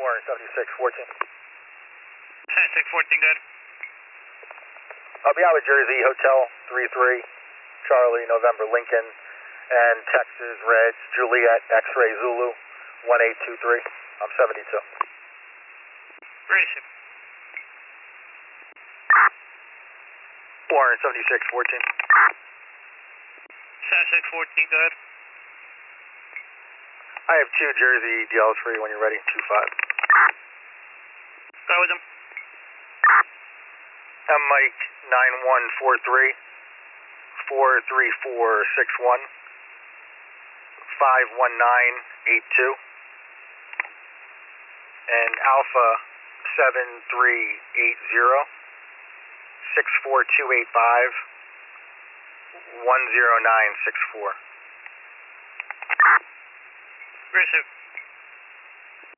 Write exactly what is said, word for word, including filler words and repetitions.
Warren, seventy-six fourteen. seventy-six fourteen, good. I'll be out with Jersey, Hotel three three, Charlie, November, Lincoln, and Texas, Reg, Juliet, X-Ray, Zulu, one eight two three. I'm seventy-two. Receive. Warren, seventy-six fourteen. seventy-six fourteen, good. I have two Jersey D Ls for you when you're ready, two five. Go with them. I'm Mike, nine one four three, four three four six one, five one nine eight two, and Alpha seven three eight zero, six four two eight five, one zero nine six four. Receive.